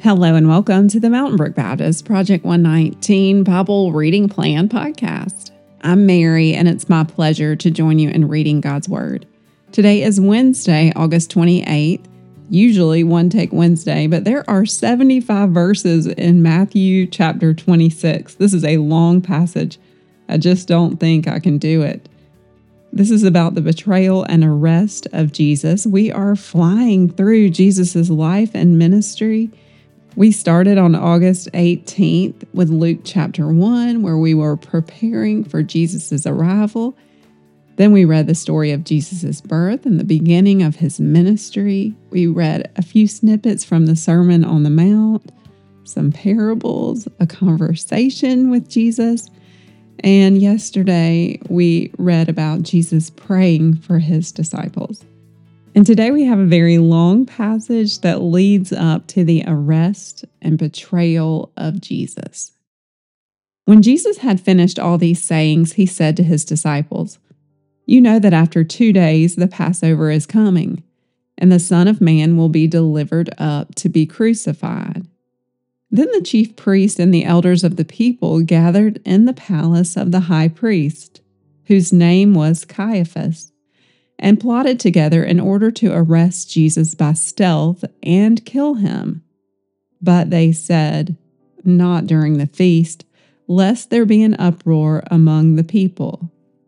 Hello and welcome to the Mountain Brook Baptist Project 119 Bible Reading Plan podcast. I'm Mary, and it's my pleasure to join you in reading God's Word. Today is Wednesday, August 28th, usually One Take Wednesday, but there are 75 verses in Matthew chapter 26. This is a long passage. I just don't think I can do it. This is about the betrayal and arrest of Jesus. We are flying through Jesus' life and ministry. We started on August 18th with Luke chapter 1, where we were preparing for Jesus' arrival. Then we read the story of Jesus' birth and the beginning of his ministry. We read a few snippets from the Sermon on the Mount, some parables, a conversation with Jesus. And yesterday we read about Jesus praying for his disciples. And today we have a very long passage that leads up to the arrest and betrayal of Jesus. When Jesus had finished all these sayings, he said to his disciples, "You know that after 2 days the Passover is coming, and the Son of Man will be delivered up to be crucified." Then the chief priests and the elders of the people gathered in the palace of the high priest, whose name was Caiaphas, and plotted together in order to arrest Jesus by stealth and kill him. But they said, "Not during the feast, lest there be an uproar among the people."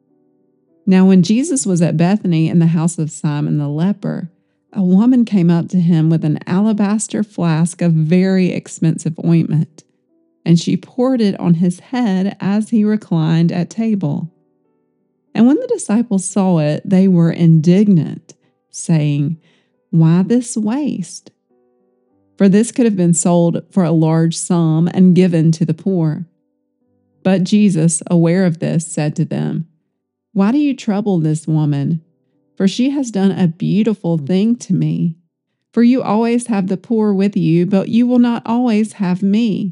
Now when Jesus was at Bethany in the house of Simon the leper, a woman came up to him with an alabaster flask of very expensive ointment, and she poured it on his head as he reclined at table. And when the disciples saw it, they were indignant, saying, "Why this waste? For this could have been sold for a large sum and given to the poor." But Jesus, aware of this, said to them, "Why do you trouble this woman? For she has done a beautiful thing to me. For you always have the poor with you, but you will not always have me.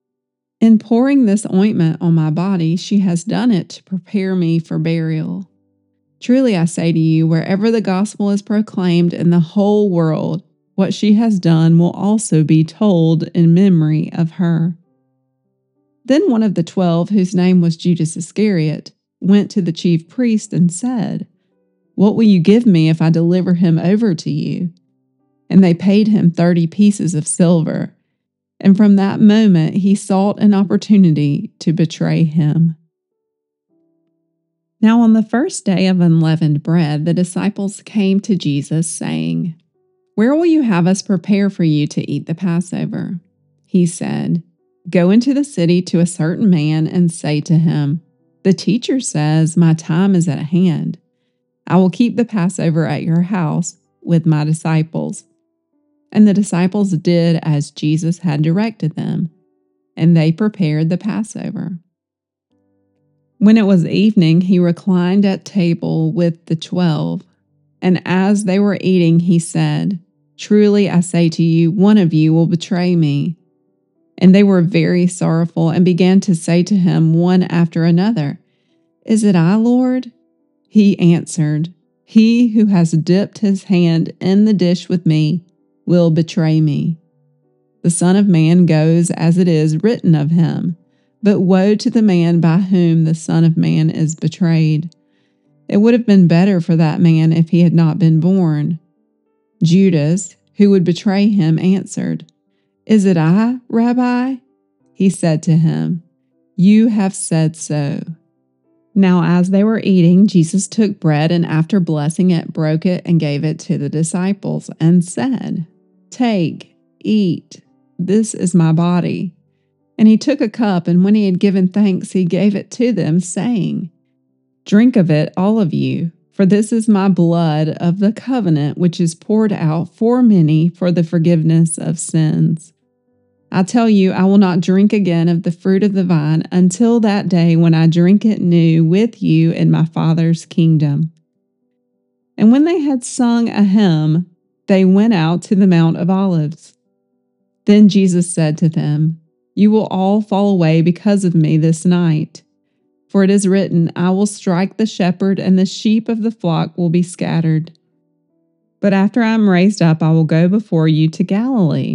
In pouring this ointment on my body, she has done it to prepare me for burial. Truly I say to you, wherever the gospel is proclaimed in the whole world, what she has done will also be told in memory of her." Then one of the 12, whose name was Judas Iscariot, went to the chief priest and said, "What will you give me if I deliver him over to you?" And they paid him 30 pieces of silver. And from that moment, he sought an opportunity to betray him. Now on the first day of unleavened bread, the disciples came to Jesus, saying, "Where will you have us prepare for you to eat the Passover?" He said, "Go into the city to a certain man and say to him, 'The teacher says, my time is at hand. I will keep the Passover at your house with my disciples.'" And the disciples did as Jesus had directed them, and they prepared the Passover. When it was evening, he reclined at table with the 12, and as they were eating, he said, "Truly I say to you, one of you will betray me." And they were very sorrowful and began to say to him one after another, "Is it I, Lord?" He answered, "He who has dipped his hand in the dish with me will betray me. The Son of Man goes as it is written of him, but woe to the man by whom the Son of Man is betrayed. It would have been better for that man if he had not been born." Judas, who would betray him, answered, "Is it I, Rabbi?" He said to him, "You have said so." Now as they were eating, Jesus took bread and after blessing it, broke it and gave it to the disciples and said, "Take, eat, this is my body." And he took a cup, and when he had given thanks, he gave it to them, saying, "Drink of it, all of you, for this is my blood of the covenant, which is poured out for many for the forgiveness of sins. I tell you, I will not drink again of the fruit of the vine until that day when I drink it new with you in my Father's kingdom." And when they had sung a hymn, they went out to the Mount of Olives. Then Jesus said to them, "You will all fall away because of me this night. For it is written, I will strike the shepherd, and the sheep of the flock will be scattered. But after I am raised up, I will go before you to Galilee."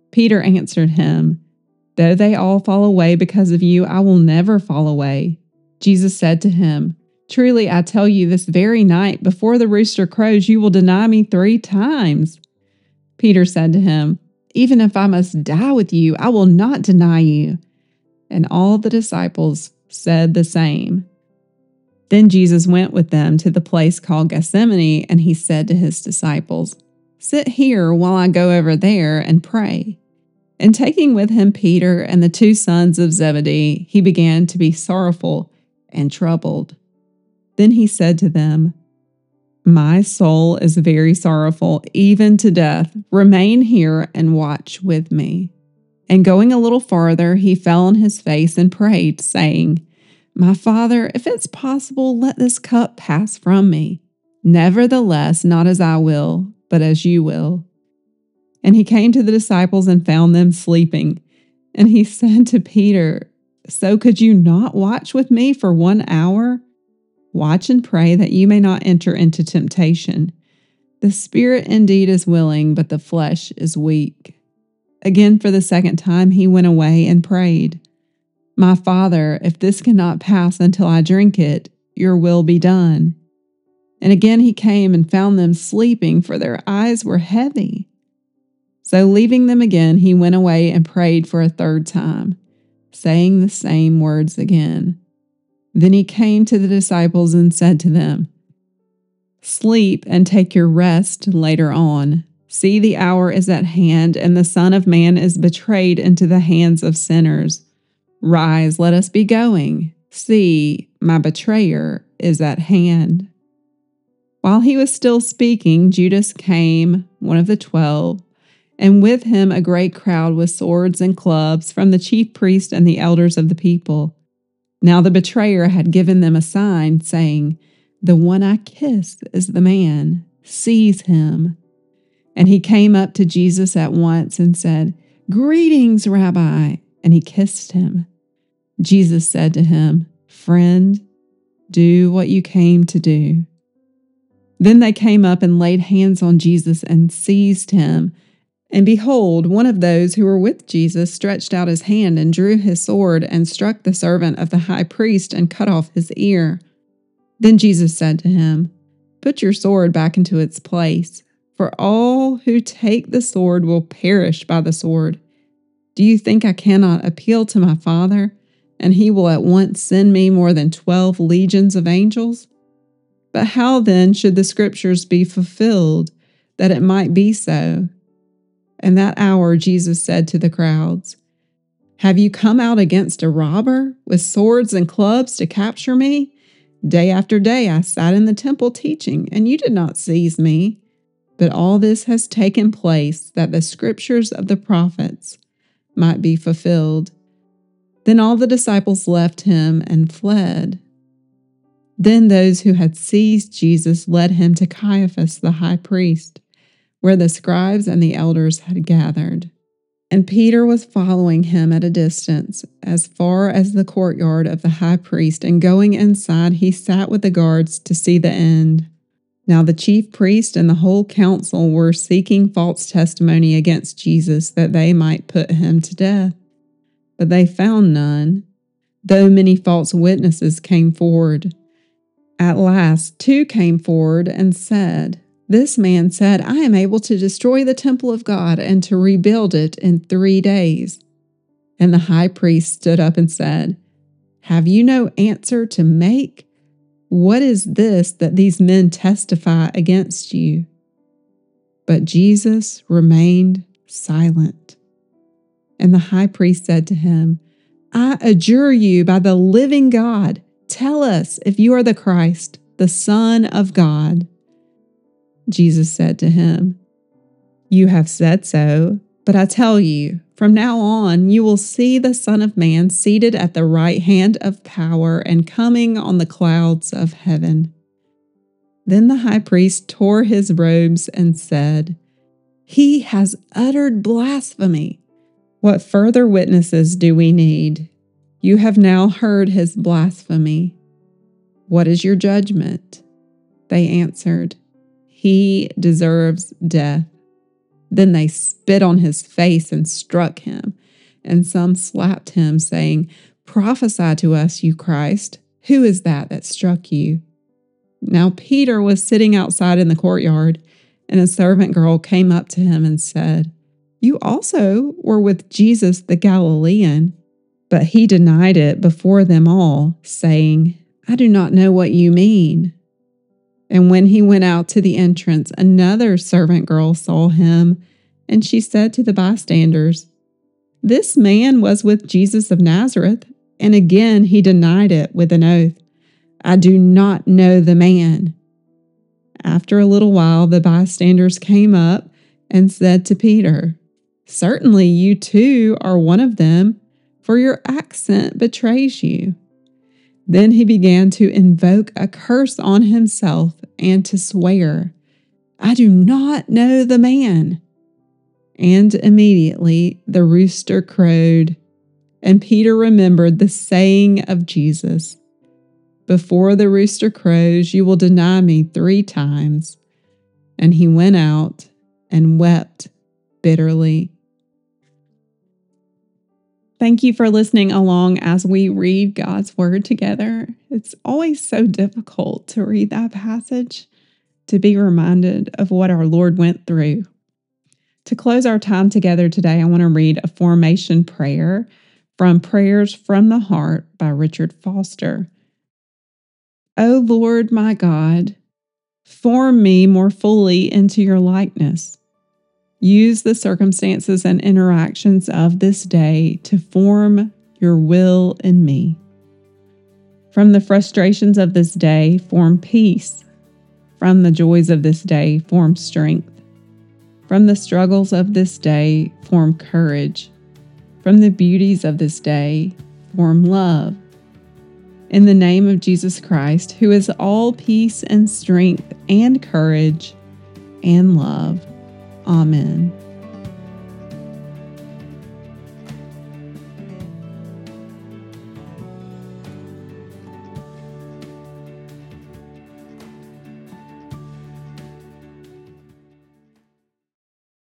Peter answered him, "Though they all fall away because of you, I will never fall away." Jesus said to him, "Truly I tell you, this very night, before the rooster crows, you will deny me 3 times." Peter said to him, "Even if I must die with you, I will not deny you." And all the disciples said the same. Then Jesus went with them to the place called Gethsemane, and he said to his disciples, "Sit here while I go over there and pray." And taking with him Peter and the 2 sons of Zebedee, he began to be sorrowful and troubled. Then he said to them, "My soul is very sorrowful, even to death. Remain here and watch with me." And going a little farther, he fell on his face and prayed, saying, "My Father, if it's possible, let this cup pass from me. Nevertheless, not as I will, but as you will." And he came to the disciples and found them sleeping. And he said to Peter, "So could you not watch with me for 1 hour? Watch and pray that you may not enter into temptation. The spirit indeed is willing, but the flesh is weak." Again, for the second time, he went away and prayed, "My Father, if this cannot pass until I drink it, your will be done." And again he came and found them sleeping, for their eyes were heavy. So leaving them again, he went away and prayed for a 3rd time, saying the same words again. Then he came to the disciples and said to them, "Sleep and take your rest later on. See, the hour is at hand, and the Son of Man is betrayed into the hands of sinners. Rise, let us be going. See, my betrayer is at hand." While he was still speaking, Judas came, one of the 12, and with him a great crowd with swords and clubs from the chief priests and the elders of the people. Now the betrayer had given them a sign, saying, "The one I kiss is the man. Seize him." And he came up to Jesus at once and said, "Greetings, Rabbi," and he kissed him. Jesus said to him, "Friend, do what you came to do." Then they came up and laid hands on Jesus and seized him. And behold, one of those who were with Jesus stretched out his hand and drew his sword and struck the servant of the high priest and cut off his ear. Then Jesus said to him, "Put your sword back into its place, for all who take the sword will perish by the sword. Do you think I cannot appeal to my Father, and he will at once send me more than 12 legions of angels? But how then should the scriptures be fulfilled, that it might be so?" In that hour Jesus said to the crowds, "Have you come out against a robber with swords and clubs to capture me? Day after day I sat in the temple teaching, and you did not seize me. But all this has taken place that the scriptures of the prophets might be fulfilled." Then all the disciples left him and fled. Then those who had seized Jesus led him to Caiaphas the high priest, where the scribes and the elders had gathered. And Peter was following him at a distance, as far as the courtyard of the high priest, and going inside, he sat with the guards to see the end. Now the chief priest and the whole council were seeking false testimony against Jesus, that they might put him to death. But they found none, though many false witnesses came forward. At last 2 came forward and said, "This man said, 'I am able to destroy the temple of God and to rebuild it in 3 days.'" And the high priest stood up and said, "Have you no answer to make? What is this that these men testify against you?" But Jesus remained silent. And the high priest said to him, "I adjure you by the living God, tell us if you are the Christ, the Son of God." Jesus said to him, "You have said so, but I tell you, from now on you will see the Son of Man seated at the right hand of power and coming on the clouds of heaven." Then the high priest tore his robes and said, "He has uttered blasphemy. What further witnesses do we need? You have now heard his blasphemy. What is your judgment?" They answered, "He deserves death." Then they spit on his face and struck him, and some slapped him, saying, "Prophesy to us, you Christ. Who is that struck you?" Now Peter was sitting outside in the courtyard, and a servant girl came up to him and said, "You also were with Jesus the Galilean." But he denied it before them all, saying, "I do not know what you mean." And when he went out to the entrance, another servant girl saw him, and she said to the bystanders, "This man was with Jesus of Nazareth." And again he denied it with an oath, "I do not know the man." After a little while, the bystanders came up and said to Peter, "Certainly you too are one of them, for your accent betrays you." Then he began to invoke a curse on himself and to swear, "I do not know the man." And immediately the rooster crowed, and Peter remembered the saying of Jesus, "Before the rooster crows, you will deny me 3 times." And he went out and wept bitterly. Thank you for listening along as we read God's Word together. It's always so difficult to read that passage, to be reminded of what our Lord went through. To close our time together today, I want to read a formation prayer from Prayers from the Heart by Richard Foster. O Lord my God, form me more fully into your likeness. Use the circumstances and interactions of this day to form your will in me. From the frustrations of this day, form peace. From the joys of this day, form strength. From the struggles of this day, form courage. From the beauties of this day, form love. In the name of Jesus Christ, who is all peace and strength and courage and love. Amen.